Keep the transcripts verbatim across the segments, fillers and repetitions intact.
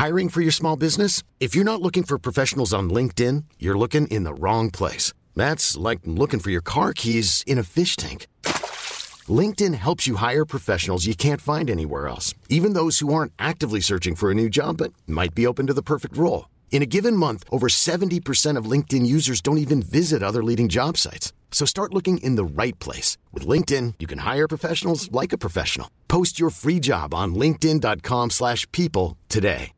Hiring for your small business? If you're not looking for professionals on LinkedIn, you're looking in the wrong place. That's like looking for your car keys in a fish tank. LinkedIn helps you hire professionals you can't find anywhere else, even those who aren't actively searching for a new job but might be open to the perfect role. In a given month, over seventy percent of LinkedIn users don't even visit other leading job sites. So start looking in the right place. With LinkedIn, you can hire professionals like a professional. Post your free job on linkedin dot com slash people today.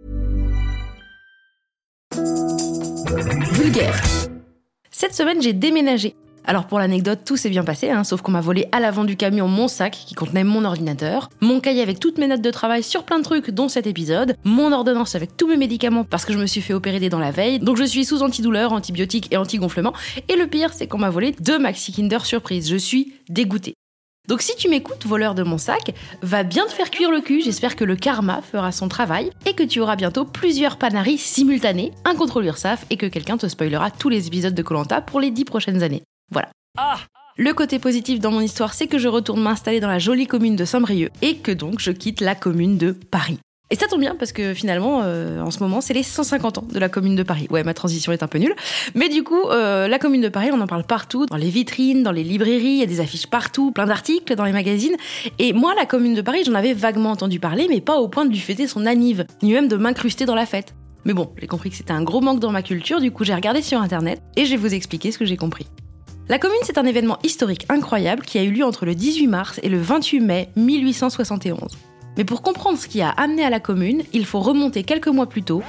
Vulgaire. Cette semaine, j'ai déménagé. Alors pour l'anecdote, tout s'est bien passé, hein, sauf qu'on m'a volé à l'avant du camion mon sac qui contenait mon ordinateur, mon cahier avec toutes mes notes de travail sur plein de trucs, dont cet épisode, mon ordonnance avec tous mes médicaments parce que je me suis fait opérer des dents la veille, donc je suis sous antidouleur, antibiotiques et anti-gonflement, et le pire c'est qu'on m'a volé deux Maxi Kinder Surprise, je suis dégoûtée. Donc si tu m'écoutes, voleur de mon sac, va bien te faire cuire le cul, j'espère que le karma fera son travail et que tu auras bientôt plusieurs panaris simultanés, un contrôle URSAF et que quelqu'un te spoilera tous les épisodes de Koh Lanta pour les dix prochaines années. Voilà. Ah Le côté positif dans mon histoire, c'est que je retourne m'installer dans la jolie commune de Saint-Brieuc et que donc je quitte la commune de Paris. Et ça tombe bien parce que finalement, euh, en ce moment, c'est les cent cinquante ans de la commune de Paris. Ouais, ma transition est un peu nulle. Mais du coup, euh, la commune de Paris, on en parle partout, dans les vitrines, dans les librairies, il y a des affiches partout, plein d'articles dans les magazines. Et moi, la commune de Paris, j'en avais vaguement entendu parler, mais pas au point de lui fêter son anniv, ni même de m'incruster dans la fête. Mais bon, j'ai compris que c'était un gros manque dans ma culture, du coup j'ai regardé sur internet et je vais vous expliquer ce que j'ai compris. La commune, c'est un événement historique incroyable qui a eu lieu entre le dix-huit mars et le vingt-huit mai mille huit cent soixante et onze. Mais pour comprendre ce qui a amené à la commune, il faut remonter quelques mois plus tôt.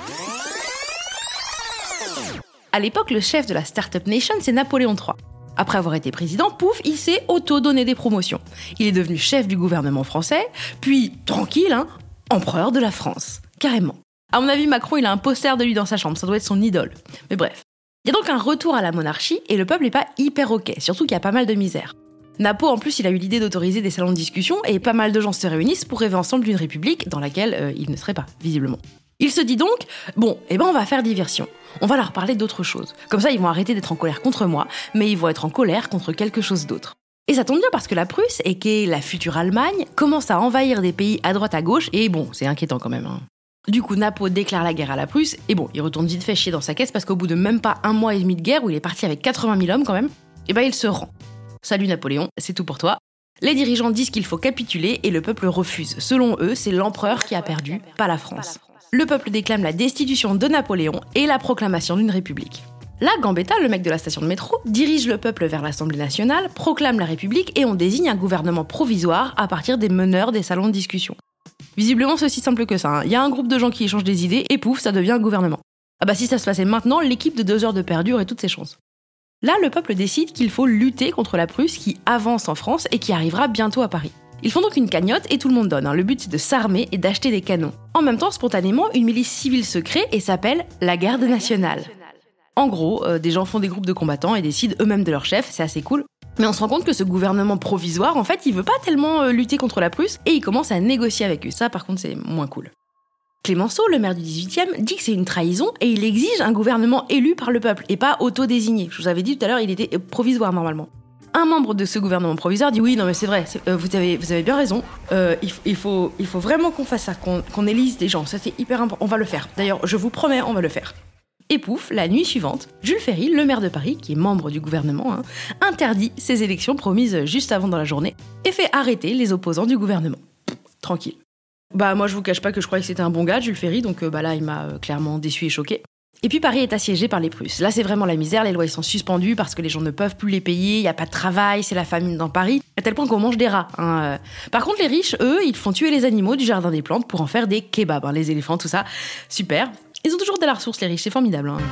À l'époque, le chef de la Startup Nation, c'est Napoléon trois. Après avoir été président, pouf, il s'est auto-donné des promotions. Il est devenu chef du gouvernement français, puis, tranquille, hein, empereur de la France. Carrément. À mon avis, Macron, il a un poster de lui dans sa chambre, ça doit être son idole. Mais bref. Il y a donc un retour à la monarchie et le peuple n'est pas hyper ok, surtout qu'il y a pas mal de misère. Napo, en plus, il a eu l'idée d'autoriser des salons de discussion et pas mal de gens se réunissent pour rêver ensemble d'une république dans laquelle euh, il ne serait pas, visiblement. Il se dit donc, bon, eh ben on va faire diversion. On va leur parler d'autre chose. Comme ça, ils vont arrêter d'être en colère contre moi, mais ils vont être en colère contre quelque chose d'autre. Et ça tombe bien parce que la Prusse, et qu'est la future Allemagne, commence à envahir des pays à droite à gauche, et bon, c'est inquiétant quand même, hein. Du coup, Napo déclare la guerre à la Prusse, et bon, il retourne vite fait chier dans sa caisse parce qu'au bout de même pas un mois et demi de guerre, où il est parti avec quatre-vingt mille hommes quand même, et ben il se rend. Salut Napoléon, c'est tout pour toi. Les dirigeants disent qu'il faut capituler et le peuple refuse. Selon eux, c'est l'empereur qui a perdu, pas la France. Le peuple déclame la destitution de Napoléon et la proclamation d'une république. Là, Gambetta, le mec de la station de métro, dirige le peuple vers l'Assemblée nationale, proclame la République et on désigne un gouvernement provisoire à partir des meneurs des salons de discussion. Visiblement, c'est aussi simple que ça. Il y a un groupe de gens qui échangent des idées et pouf, ça devient un gouvernement. Ah bah si ça se passait maintenant, l'équipe de deux heures de perdu aurait toutes ses chances. Là, le peuple décide qu'il faut lutter contre la Prusse qui avance en France et qui arrivera bientôt à Paris. Ils font donc une cagnotte et tout le monde donne. Le but, c'est de s'armer et d'acheter des canons. En même temps, spontanément, une milice civile se crée et s'appelle la Garde nationale. En gros, euh, des gens font des groupes de combattants et décident eux-mêmes de leur chef, c'est assez cool. Mais on se rend compte que ce gouvernement provisoire, en fait, il veut pas tellement euh, lutter contre la Prusse et il commence à négocier avec eux. Ça, par contre, c'est moins cool. Clémenceau, le maire du dix-huitième, dit que c'est une trahison et il exige un gouvernement élu par le peuple et pas auto-désigné. Je vous avais dit tout à l'heure, il était provisoire normalement. Un membre de ce gouvernement provisoire dit oui, non mais c'est vrai, c'est, euh, vous, avez, vous avez bien raison, euh, il, il, faut, il faut vraiment qu'on fasse ça, qu'on, qu'on élise des gens, ça c'est hyper important, on va le faire. D'ailleurs, je vous promets, on va le faire. Et pouf, la nuit suivante, Jules Ferry, le maire de Paris, qui est membre du gouvernement, hein, interdit ces élections promises juste avant dans la journée et fait arrêter les opposants du gouvernement. Pff, tranquille. Bah moi je vous cache pas que je croyais que c'était un bon gars, Jules Ferry, donc euh, bah là il m'a euh, clairement déçu et choqué. Et puis Paris est assiégé par les Prusses. Là c'est vraiment la misère, les loyers sont suspendus parce que les gens ne peuvent plus les payer, il y a pas de travail, c'est la famine dans Paris, à tel point qu'on mange des rats. Hein. Par contre les riches, eux, ils font tuer les animaux du jardin des plantes pour en faire des kebabs, hein, les éléphants, tout ça, super. Ils ont toujours de la ressource les riches, c'est formidable. Hein.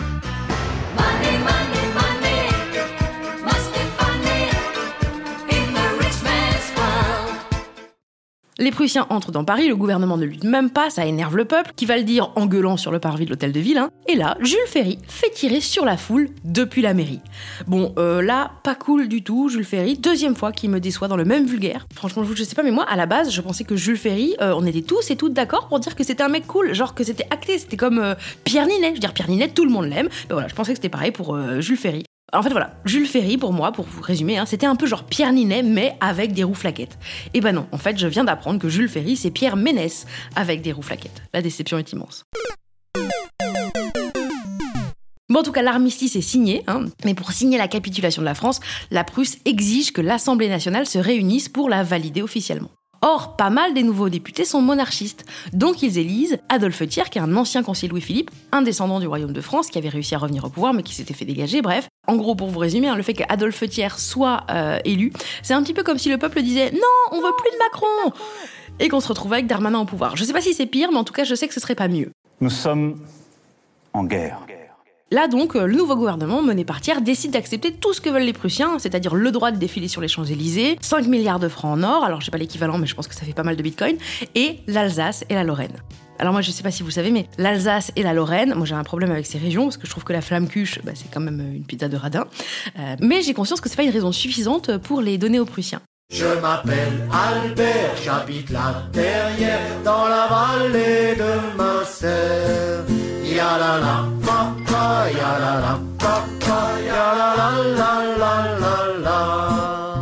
Money, money. Les Prussiens entrent dans Paris, le gouvernement ne lutte même pas, ça énerve le peuple, qui va le dire en gueulant sur le parvis de l'hôtel de ville. Hein. Et là, Jules Ferry fait tirer sur la foule depuis la mairie. Bon, euh, là, pas cool du tout, Jules Ferry, deuxième fois qu'il me déçoit dans le même vulgaire. Franchement, je sais pas, mais moi, à la base, je pensais que Jules Ferry, euh, on était tous et toutes d'accord pour dire que c'était un mec cool, genre que c'était acté, c'était comme euh, Pierre Ninet. Je veux dire, Pierre Ninet, tout le monde l'aime. Ben voilà, je pensais que c'était pareil pour euh, Jules Ferry. En fait voilà, Jules Ferry pour moi, pour vous résumer, hein, c'était un peu genre Pierre Ninet mais avec des roues flaquettes. Et ben non, en fait je viens d'apprendre que Jules Ferry c'est Pierre Ménès avec des roues flaquettes. La déception est immense. Bon, en tout cas, l'armistice est signé, hein, mais pour signer la capitulation de la France, la Prusse exige que l'Assemblée nationale se réunisse pour la valider officiellement. Or, pas mal des nouveaux députés sont monarchistes, donc ils élisent Adolphe Thiers, qui est un ancien conseiller de Louis-Philippe, un descendant du royaume de France, qui avait réussi à revenir au pouvoir, mais qui s'était fait dégager, bref. En gros, pour vous résumer, hein, le fait qu'Adolphe Thiers soit euh, élu, c'est un petit peu comme si le peuple disait « Non, on veut plus de Macron !» et qu'on se retrouvait avec Darmanin au pouvoir. Je sais pas si c'est pire, mais en tout cas, je sais que ce serait pas mieux. Nous sommes en guerre. Là donc, le nouveau gouvernement, mené par Thiers, décide d'accepter tout ce que veulent les Prussiens, c'est-à-dire le droit de défiler sur les Champs-Élysées, cinq milliards de francs en or, alors j'ai pas l'équivalent mais je pense que ça fait pas mal de bitcoin, et l'Alsace et la Lorraine. Alors moi je sais pas si vous savez, mais l'Alsace et la Lorraine, moi j'ai un problème avec ces régions, parce que je trouve que la flamme-cuche, bah, c'est quand même une pizza de radin, euh, mais j'ai conscience que c'est pas une raison suffisante pour les donner aux Prussiens. Je m'appelle Albert, j'habite la Terrière, dans la vallée de Massère. Ya la la papa, ya la la papa, ya la la la la la la.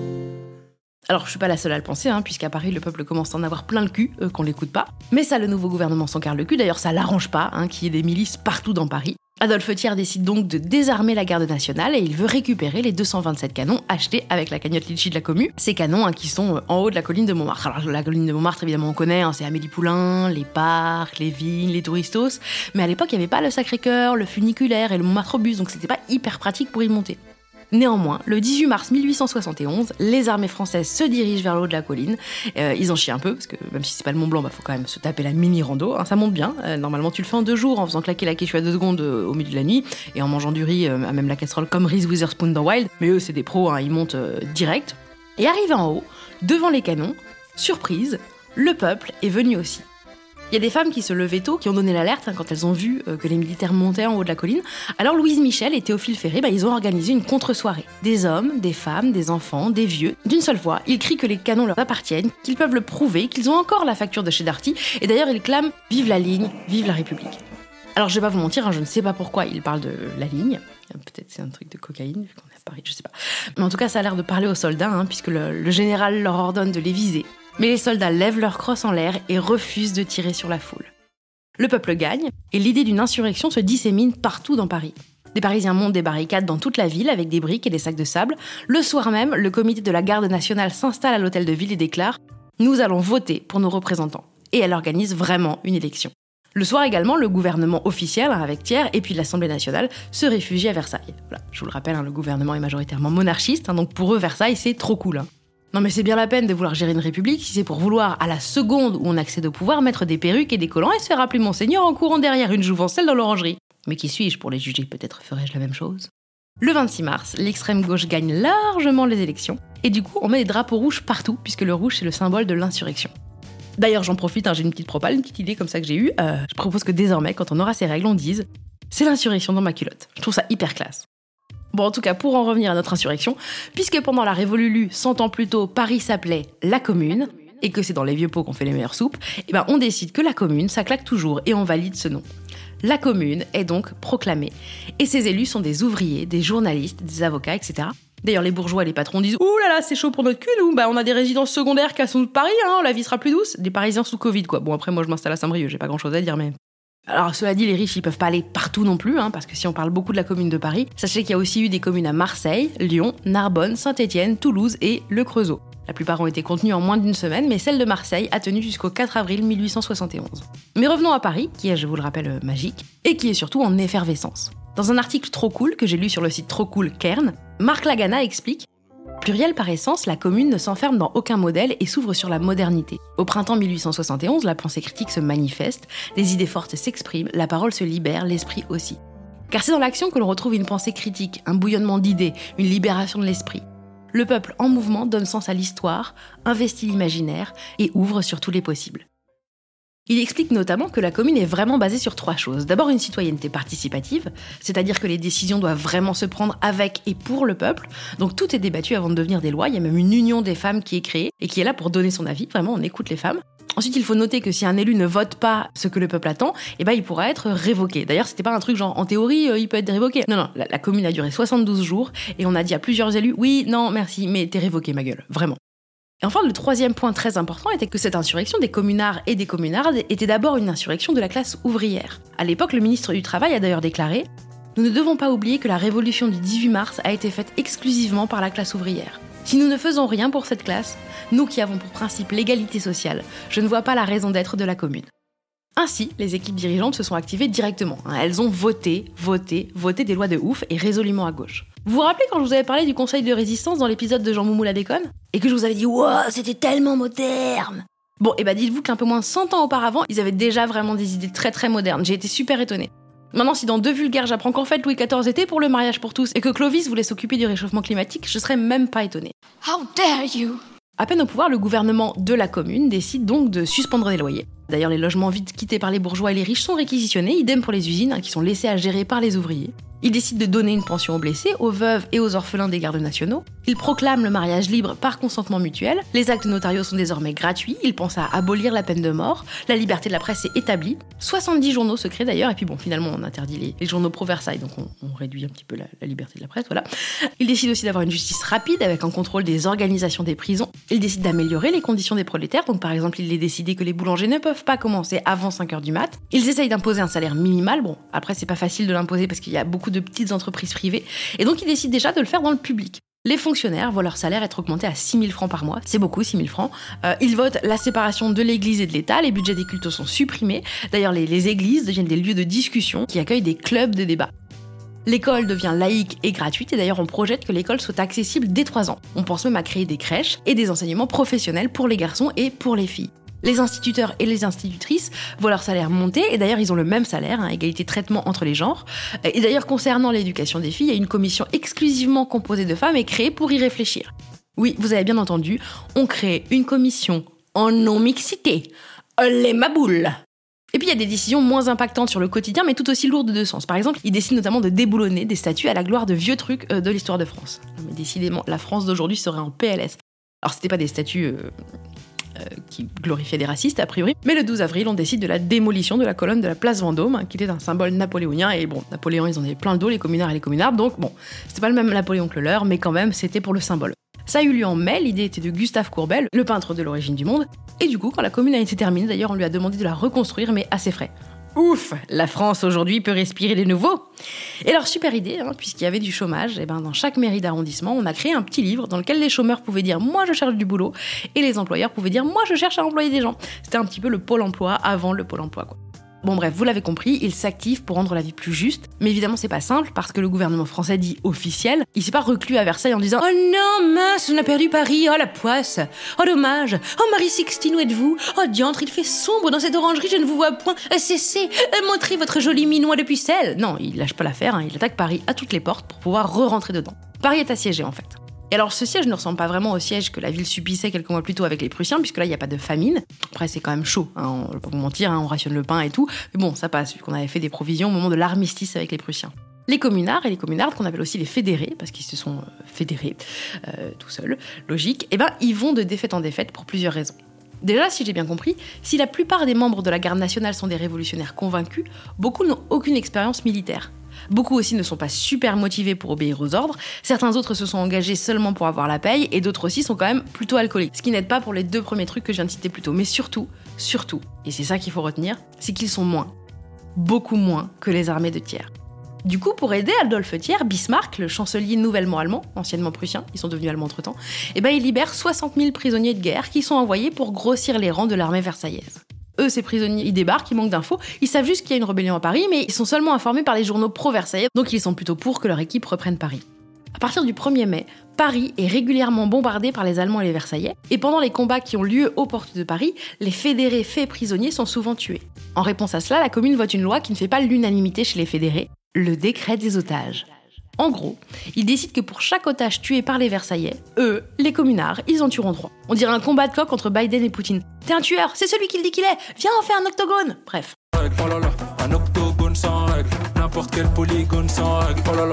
Alors je suis pas la seule à le penser, hein, puisqu'à Paris le peuple commence à en avoir plein le cul, euh, qu'on l'écoute pas. Mais ça, le nouveau gouvernement s'en carre le cul, d'ailleurs ça l'arrange pas, hein, qu'il y ait des milices partout dans Paris. Adolphe Thiers décide donc de désarmer la garde nationale et il veut récupérer les deux cent vingt-sept canons achetés avec la cagnotte Litchi de la Commu. Ces canons hein, qui sont en haut de la colline de Montmartre. Alors la colline de Montmartre, évidemment, on connaît, hein, c'est Amélie Poulain, les parcs, les vignes, les touristos. Mais à l'époque, il n'y avait pas le Sacré-Cœur, le funiculaire et le Montmartre-Bus, donc c'était pas hyper pratique pour y monter. Néanmoins, le dix-huit mars mille huit cent soixante et onze, les armées françaises se dirigent vers le haut de la colline. Euh, ils en chient un peu, parce que même si c'est pas le Mont Blanc, bah faut quand même se taper la mini-rando. Hein, ça monte bien. Euh, normalement, tu le fais en deux jours, en faisant claquer la quechua deux secondes euh, au milieu de la nuit, et en mangeant du riz, euh, à même la casserole, comme Reese Witherspoon dans Wild. Mais eux, c'est des pros, hein, ils montent euh, direct. Et arrivé en haut, devant les canons, surprise, le peuple est venu aussi. Il y a des femmes qui se levaient tôt, qui ont donné l'alerte hein, quand elles ont vu euh, que les militaires montaient en haut de la colline. Alors Louise Michel et Théophile Ferré, bah, ils ont organisé une contre-soirée. Des hommes, des femmes, des enfants, des vieux. D'une seule voix, ils crient que les canons leur appartiennent, qu'ils peuvent le prouver, qu'ils ont encore la facture de chez Darty. Et d'ailleurs, ils clament « Vive la ligne, vive la République ». Alors je vais pas vous mentir, hein, je ne sais pas pourquoi ils parlent de la ligne. Peut-être c'est un truc de cocaïne, vu qu'on est à Paris, je sais pas. Mais en tout cas, ça a l'air de parler aux soldats, hein, puisque le, le général leur ordonne de les viser. Mais les soldats lèvent leur crosse en l'air et refusent de tirer sur la foule. Le peuple gagne, et l'idée d'une insurrection se dissémine partout dans Paris. Des Parisiens montent des barricades dans toute la ville avec des briques et des sacs de sable. Le soir même, le comité de la garde nationale s'installe à l'hôtel de ville et déclare « Nous allons voter pour nos représentants ». Et elle organise vraiment une élection. Le soir également, le gouvernement officiel, avec Thiers, et puis l'Assemblée nationale, se réfugie à Versailles. Voilà, je vous le rappelle, hein, le gouvernement est majoritairement monarchiste, hein, donc pour eux, Versailles, c'est trop cool. Hein. Non mais c'est bien la peine de vouloir gérer une république si c'est pour vouloir, à la seconde où on accède au pouvoir, mettre des perruques et des collants et se faire appeler Monseigneur en courant derrière une jouvencelle dans l'orangerie. Mais qui suis-je pour les juger? Peut-être ferais-je la même chose. Le vingt-six mars, l'extrême gauche gagne largement les élections, et du coup on met des drapeaux rouges partout, puisque le rouge c'est le symbole de l'insurrection. D'ailleurs j'en profite, hein, j'ai une petite propale, une petite idée comme ça que j'ai eue, euh, je propose que désormais, quand on aura ces règles, on dise « c'est l'insurrection dans ma culotte ». Je trouve ça hyper classe. Bon, en tout cas, pour en revenir à notre insurrection, puisque pendant la Révolulu, cent ans plus tôt, Paris s'appelait la Commune, et que c'est dans les vieux pots qu'on fait les meilleures soupes, et ben on décide que la Commune, ça claque toujours, et on valide ce nom. La Commune est donc proclamée, et ses élus sont des ouvriers, des journalistes, des avocats, et cetera. D'ailleurs, les bourgeois et les patrons disent « Ouh là là, c'est chaud pour notre cul, nous, bah on a des résidences secondaires qui sont de Paris, hein, la vie sera plus douce. » Des Parisiens sous Covid, quoi. Bon, après, moi, je m'installe à Saint-Brieuc, j'ai pas grand-chose à dire, mais... Alors, cela dit, les riches, ils peuvent pas aller partout non plus, hein, parce que si on parle beaucoup de la commune de Paris, sachez qu'il y a aussi eu des communes à Marseille, Lyon, Narbonne, Saint-Étienne, Toulouse et Le Creusot. La plupart ont été contenues en moins d'une semaine, mais celle de Marseille a tenu jusqu'au quatre avril mille huit cent soixante et onze. Mais revenons à Paris, qui est, je vous le rappelle, magique, et qui est surtout en effervescence. Dans un article trop cool que j'ai lu sur le site Trop Cool Cairn, Marc Lagana explique: pluriel par essence, la commune ne s'enferme dans aucun modèle et s'ouvre sur la modernité. Au printemps mille huit cent soixante et onze, la pensée critique se manifeste, les idées fortes s'expriment, la parole se libère, l'esprit aussi. Car c'est dans l'action que l'on retrouve une pensée critique, un bouillonnement d'idées, une libération de l'esprit. Le peuple en mouvement donne sens à l'histoire, investit l'imaginaire et ouvre sur tous les possibles. Il explique notamment que la commune est vraiment basée sur trois choses. D'abord, une citoyenneté participative, c'est-à-dire que les décisions doivent vraiment se prendre avec et pour le peuple. Donc tout est débattu avant de devenir des lois. Il y a même une union des femmes qui est créée et qui est là pour donner son avis. Vraiment, on écoute les femmes. Ensuite, il faut noter que si un élu ne vote pas ce que le peuple attend, eh ben, il pourra être révoqué. D'ailleurs, c'était pas un truc genre, en théorie, euh, il peut être révoqué. Non, non, la, la commune a duré soixante-douze jours et on a dit à plusieurs élus, oui, non, merci, mais t'es révoqué, ma gueule, vraiment. Et enfin, le troisième point très important était que cette insurrection des communards et des communardes était d'abord une insurrection de la classe ouvrière. À l'époque, le ministre du Travail a d'ailleurs déclaré « Nous ne devons pas oublier que la révolution du dix-huit mars a été faite exclusivement par la classe ouvrière. Si nous ne faisons rien pour cette classe, nous qui avons pour principe l'égalité sociale, je ne vois pas la raison d'être de la commune. » Ainsi, les équipes dirigeantes se sont activées directement. Elles ont voté, voté, voté des lois de ouf et résolument à gauche. Vous vous rappelez quand je vous avais parlé du conseil de résistance dans l'épisode de Jean Moumou la déconne ? Et que je vous avais dit « Wow, c'était tellement moderne !» Bon, et bah dites-vous qu'un peu moins de cent ans auparavant, ils avaient déjà vraiment des idées très très modernes. J'ai été super étonnée. Maintenant, si dans Deux vulgaires, j'apprends qu'en fait Louis quatorze était pour le mariage pour tous et que Clovis voulait s'occuper du réchauffement climatique, je serais même pas étonnée. How dare you ? À peine au pouvoir, le gouvernement de la commune décide donc de suspendre les loyers. D'ailleurs, les logements vides quittés par les bourgeois et les riches sont réquisitionnés, idem pour les usines, hein, qui sont laissées à gérer par les ouvriers. Il décide de donner une pension aux blessés, aux veuves et aux orphelins des gardes nationaux. Il proclame le mariage libre par consentement mutuel. Les actes notariaux sont désormais gratuits. Il pense à abolir la peine de mort. La liberté de la presse est établie. soixante-dix journaux se créent d'ailleurs. Et puis bon, finalement, on interdit les, les journaux pro-Versailles, donc on, on réduit un petit peu la, la liberté de la presse, voilà. Il décide aussi d'avoir une justice rapide avec un contrôle des organisations des prisons. Il décide d'améliorer les conditions des prolétaires. Donc par exemple, il est décidé que les boulangers ne peuvent pas commencer avant cinq heures du mat. Ils essayent d'imposer un salaire minimal. Bon, après, c'est pas facile de l'imposer parce qu'il y a beaucoup de petites entreprises privées. Et donc, il décide déjà de le faire dans le public. Les fonctionnaires voient leur salaire être augmenté à six mille francs par mois. C'est beaucoup, six mille francs. Euh, ils votent la séparation de l'église et de l'État. Les budgets des cultes sont supprimés. D'ailleurs, les, les églises deviennent des lieux de discussion qui accueillent des clubs de débat. L'école devient laïque et gratuite et d'ailleurs on projette que l'école soit accessible dès trois ans. On pense même à créer des crèches et des enseignements professionnels pour les garçons et pour les filles. Les instituteurs et les institutrices voient leur salaire monter et d'ailleurs ils ont le même salaire, hein, égalité de traitement entre les genres. Et d'ailleurs concernant l'éducation des filles, il y a une commission exclusivement composée de femmes et créée pour y réfléchir. Oui, vous avez bien entendu, on crée une commission en non-mixité. Les maboules. Et puis il y a des décisions moins impactantes sur le quotidien, mais tout aussi lourdes de sens. Par exemple, ils décident notamment de déboulonner des statues à la gloire de vieux trucs de l'histoire de France. Mais décidément, la France d'aujourd'hui serait en P L S. Alors c'était pas des statues euh, euh, qui glorifiaient des racistes a priori, mais le douze avril, on décide de la démolition de la colonne de la place Vendôme, hein, qui était un symbole napoléonien. Et bon, Napoléon, ils en avaient plein le dos, les communards et les communardes, donc bon, c'était pas le même Napoléon que le leur, mais quand même, c'était pour le symbole. Ça a eu lieu en mai, l'idée était de Gustave Courbet, le peintre de l'origine du monde. Et du coup, quand la commune a été terminée, d'ailleurs, on lui a demandé de la reconstruire, mais à ses frais. Ouf, la France aujourd'hui peut respirer de nouveau. Et alors, super idée, hein, puisqu'il y avait du chômage, et ben dans chaque mairie d'arrondissement, on a créé un petit livre dans lequel les chômeurs pouvaient dire « moi je cherche du boulot » et les employeurs pouvaient dire « moi je cherche à employer des gens ». C'était un petit peu le pôle emploi avant le pôle emploi, quoi. Bon bref, vous l'avez compris, il s'active pour rendre la vie plus juste, mais évidemment c'est pas simple parce que le gouvernement français dit officiel, il s'est pas reclus à Versailles en disant « Oh non, mince, on a perdu Paris, oh la poisse, oh dommage, oh Marie-Sixtine, où êtes-vous? Oh diantre, il fait sombre dans cette orangerie, je ne vous vois point, cessez, montrez votre joli minois de pucelle !» Non, il lâche pas l'affaire, hein, il attaque Paris à toutes les portes pour pouvoir re-rentrer dedans. Paris est assiégé en fait. Et alors ce siège ne ressemble pas vraiment au siège que la ville subissait quelques mois plus tôt avec les Prussiens, puisque là il n'y a pas de famine. Après c'est quand même chaud, hein, on va pas vous mentir, hein, on rationne le pain et tout, mais bon ça passe, vu qu'on avait fait des provisions au moment de l'armistice avec les Prussiens. Les communards et les communardes, qu'on appelle aussi les fédérés, parce qu'ils se sont fédérés euh, tout seuls, logique, et ben ils vont de défaite en défaite pour plusieurs raisons. Déjà, si j'ai bien compris, si la plupart des membres de la garde nationale sont des révolutionnaires convaincus, beaucoup n'ont aucune expérience militaire. Beaucoup aussi ne sont pas super motivés pour obéir aux ordres, certains autres se sont engagés seulement pour avoir la paye, et d'autres aussi sont quand même plutôt alcooliques, ce qui n'aide pas pour les deux premiers trucs que je viens de citer plus tôt. Mais surtout, surtout, et c'est ça qu'il faut retenir, c'est qu'ils sont moins, beaucoup moins que les armées de Thiers. Du coup, pour aider Adolphe Thiers, Bismarck, le chancelier nouvellement allemand, anciennement prussien, ils sont devenus allemands entre-temps, eh ben il libère soixante mille prisonniers de guerre qui sont envoyés pour grossir les rangs de l'armée versaillaise. Eux, ces prisonniers, ils débarquent, ils manquent d'infos, ils savent juste qu'il y a une rébellion à Paris, mais ils sont seulement informés par les journaux pro-versaillais, donc ils sont plutôt pour que leur équipe reprenne Paris. À partir du premier mai, Paris est régulièrement bombardé par les Allemands et les Versaillais, et pendant les combats qui ont lieu aux portes de Paris, les fédérés faits prisonniers sont souvent tués. En réponse à cela, la commune vote une loi qui ne fait pas l'unanimité chez les fédérés, le décret des otages. En gros, ils décident que pour chaque otage tué par les Versaillais, eux, les communards, ils en tueront trois. On dirait un combat de coq entre Biden et Poutine. T'es un tueur, c'est celui qui le dit qu'il est. Viens, on fait un octogone. Bref. Oh là là, un octogone sans règle, n'importe quel polygone sans règle. Oh là là,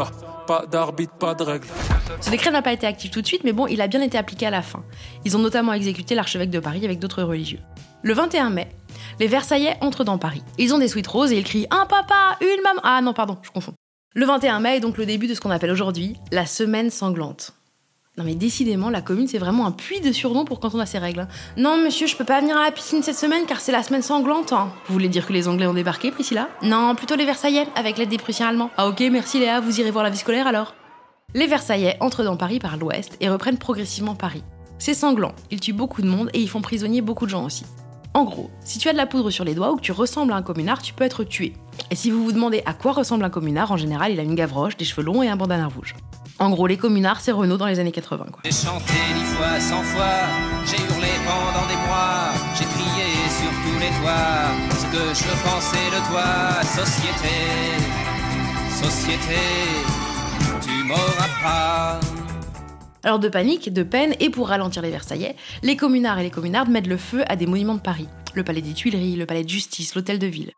pas d'arbitre, pas de règle. Ce décret n'a pas été actif tout de suite, mais bon, il a bien été appliqué à la fin. Ils ont notamment exécuté l'archevêque de Paris avec d'autres religieux. Le vingt et un mai, les Versaillais entrent dans Paris. Ils ont des sweats roses et ils crient « Un papa, une maman !» Ah non, pardon, je confonds. Le vingt et un mai est donc le début de ce qu'on appelle aujourd'hui la semaine sanglante. Non mais décidément, la commune, c'est vraiment un puits de surnom pour quand on a ses règles. Non monsieur, je peux pas venir à la piscine cette semaine car c'est la semaine sanglante. Hein. Vous voulez dire que les Anglais ont débarqué, Priscilla ? Non, plutôt les Versaillais, avec l'aide des Prussiens allemands. Ah ok, merci Léa, vous irez voir la vie scolaire alors. Les Versaillais entrent dans Paris par l'ouest et reprennent progressivement Paris. C'est sanglant, ils tuent beaucoup de monde et ils font prisonnier beaucoup de gens aussi. En gros, si tu as de la poudre sur les doigts ou que tu ressembles à un communard, tu peux être tué. Et si vous vous demandez à quoi ressemble un communard, en général, il a une gavroche, des cheveux longs et un bandana rouge. En gros, les communards, c'est Renaud dans les années quatre-vingts, quoi. J'ai chanté dix fois, cent fois, j'ai hurlé pendant des mois, j'ai crié sur tous les toits, ce que je pensais de toi, société, société, tu m'auras pas. Alors de panique, de peine, et pour ralentir les Versaillais, les communards et les communardes mettent le feu à des monuments de Paris. Le palais des Tuileries, le palais de justice, l'hôtel de ville.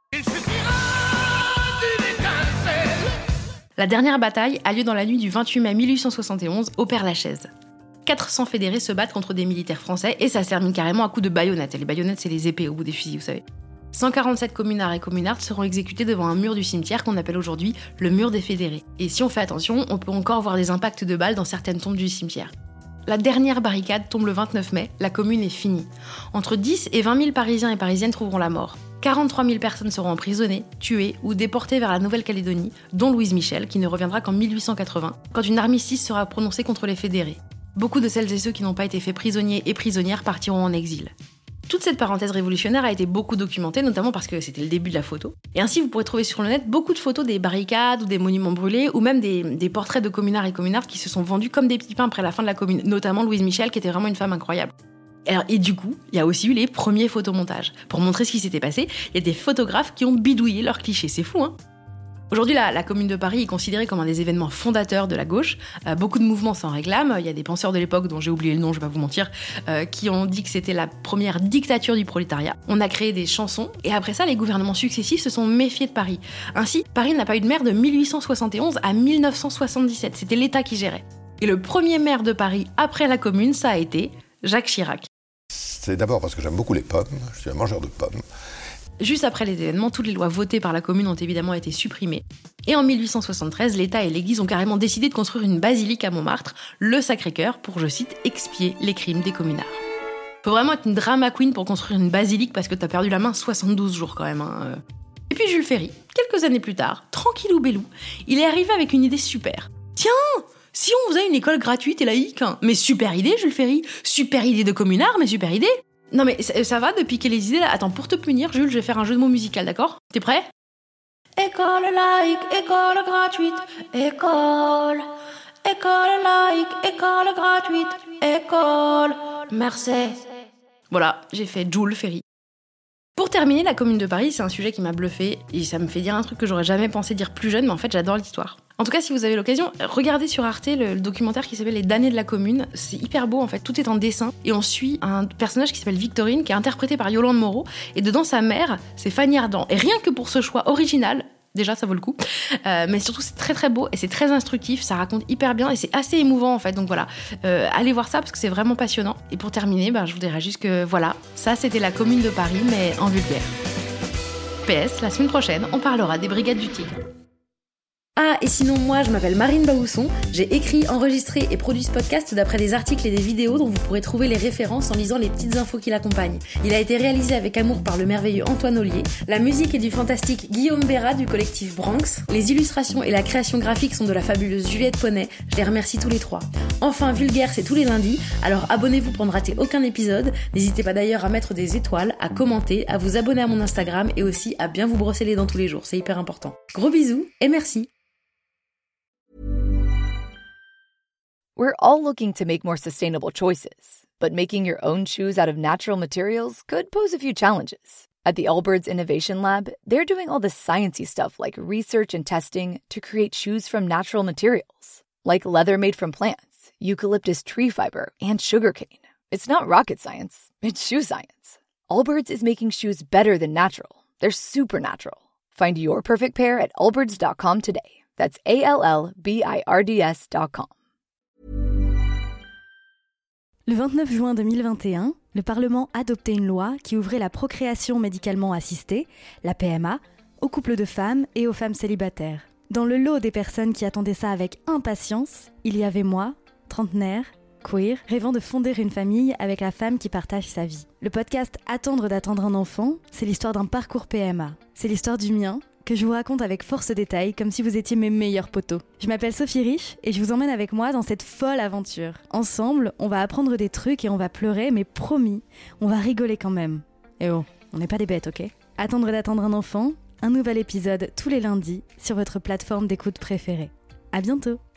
La dernière bataille a lieu dans la nuit du vingt-huit mai mille huit cent soixante et onze au Père-Lachaise. quatre cents fédérés se battent contre des militaires français et ça se termine carrément à coups de baïonnettes. Et les baïonnettes, c'est les épées au bout des fusils, vous savez. cent quarante-sept communards et communardes seront exécutés devant un mur du cimetière qu'on appelle aujourd'hui le mur des fédérés. Et si on fait attention, on peut encore voir des impacts de balles dans certaines tombes du cimetière. La dernière barricade tombe le vingt-neuf mai, la commune est finie. Entre dix et vingt mille Parisiens et Parisiennes trouveront la mort. quarante-trois mille personnes seront emprisonnées, tuées ou déportées vers la Nouvelle-Calédonie, dont Louise Michel, qui ne reviendra qu'en mille huit cent quatre-vingts, quand une armistice sera prononcée contre les fédérés. Beaucoup de celles et ceux qui n'ont pas été faits prisonniers et prisonnières partiront en exil. Toute cette parenthèse révolutionnaire a été beaucoup documentée, notamment parce que c'était le début de la photo. Et ainsi, vous pourrez trouver sur le net beaucoup de photos des barricades ou des monuments brûlés, ou même des, des portraits de communards et communardes qui se sont vendus comme des petits pains après la fin de la commune, notamment Louise Michel, qui était vraiment une femme incroyable. Alors, et du coup, il y a aussi eu les premiers photomontages. Pour montrer ce qui s'était passé, il y a des photographes qui ont bidouillé leurs clichés. C'est fou, hein ? Aujourd'hui, la, la Commune de Paris est considérée comme un des événements fondateurs de la gauche. Euh, beaucoup de mouvements s'en réclament. Il y a des penseurs de l'époque, dont j'ai oublié le nom, je vais pas vous mentir, euh, qui ont dit que c'était la première dictature du prolétariat. On a créé des chansons, et après ça, les gouvernements successifs se sont méfiés de Paris. Ainsi, Paris n'a pas eu de maire de mille huit cent soixante et onze à mille neuf cent soixante-dix-sept. C'était l'État qui gérait. Et le premier maire de Paris après la Commune, ça a été Jacques Chirac. C'est d'abord parce que j'aime beaucoup les pommes, je suis un mangeur de pommes. Juste après les événements, toutes les lois votées par la Commune ont évidemment été supprimées. Et en mille huit cent soixante-treize, l'État et l'Église ont carrément décidé de construire une basilique à Montmartre, le Sacré-Cœur, pour, je cite, expier les crimes des communards. Faut vraiment être une drama queen pour construire une basilique parce que t'as perdu la main soixante-douze jours quand même. Hein. Et puis Jules Ferry, quelques années plus tard, tranquillou bellou, il est arrivé avec une idée super. Tiens, si on faisait une école gratuite et laïque, hein. Mais super idée Jules Ferry, super idée de communard, mais super idée. Non mais ça, ça va de piquer les idées là. Attends, pour te punir, Jules, je vais faire un jeu de mots musical, d'accord ? T'es prêt ? École laïque, école gratuite, école. École laïque, école gratuite, école. Merci. Voilà, j'ai fait Jules Ferry. Pour terminer, la Commune de Paris, c'est un sujet qui m'a bluffé et ça me fait dire un truc que j'aurais jamais pensé dire plus jeune, mais en fait j'adore l'histoire. En tout cas, si vous avez l'occasion, regardez sur Arte le, le documentaire qui s'appelle Les damnés de la Commune. C'est hyper beau en fait, tout est en dessin et on suit un personnage qui s'appelle Victorine, qui est interprété par Yolande Moreau, et dedans sa mère, c'est Fanny Ardant. Et rien que pour ce choix original, déjà ça vaut le coup, euh, mais surtout c'est très très beau et c'est très instructif, ça raconte hyper bien et c'est assez émouvant en fait, donc voilà, euh, allez voir ça parce que c'est vraiment passionnant. Et pour terminer, ben, je vous dirais juste que voilà, ça c'était la Commune de Paris mais en vulgaire. P S, la semaine prochaine, on parlera des Brigades du Tigre. Ah, et sinon, moi, je m'appelle Marine Baousson. J'ai écrit, enregistré et produit ce podcast d'après des articles et des vidéos dont vous pourrez trouver les références en lisant les petites infos qui l'accompagnent. Il a été réalisé avec amour par le merveilleux Antoine Ollier. La musique est du fantastique Guillaume Béra du collectif Branx. Les illustrations et la création graphique sont de la fabuleuse Juliette Poney. Je les remercie tous les trois. Enfin, Vulgaire, c'est tous les lundis. Alors abonnez-vous pour ne rater aucun épisode. N'hésitez pas d'ailleurs à mettre des étoiles, à commenter, à vous abonner à mon Instagram et aussi à bien vous brosser les dents tous les jours. C'est hyper important. Gros bisous et merci. We're all looking to make more sustainable choices, but making your own shoes out of natural materials could pose a few challenges. At the Allbirds Innovation Lab, they're doing all the sciencey stuff like research and testing to create shoes from natural materials, like leather made from plants, eucalyptus tree fiber, and sugarcane. It's not rocket science, it's shoe science. Allbirds is making shoes better than natural. They're supernatural. Find your perfect pair at allbirds dot com today. That's A L L B I R D S dot com. Le vingt-neuf juin deux mille vingt et un, le Parlement adoptait une loi qui ouvrait la procréation médicalement assistée, la P M A, aux couples de femmes et aux femmes célibataires. Dans le lot des personnes qui attendaient ça avec impatience, il y avait moi, trentenaire, queer, rêvant de fonder une famille avec la femme qui partage sa vie. Le podcast Attendre d'attendre un enfant, c'est l'histoire d'un parcours P M A. C'est l'histoire du mien, que je vous raconte avec force détail, comme si vous étiez mes meilleurs potos. Je m'appelle Sophie Rich et je vous emmène avec moi dans cette folle aventure. Ensemble, on va apprendre des trucs et on va pleurer, mais promis, on va rigoler quand même. Et oh, on n'est pas des bêtes, ok ? Attendre d'attendre un enfant, un nouvel épisode tous les lundis sur votre plateforme d'écoute préférée. À bientôt.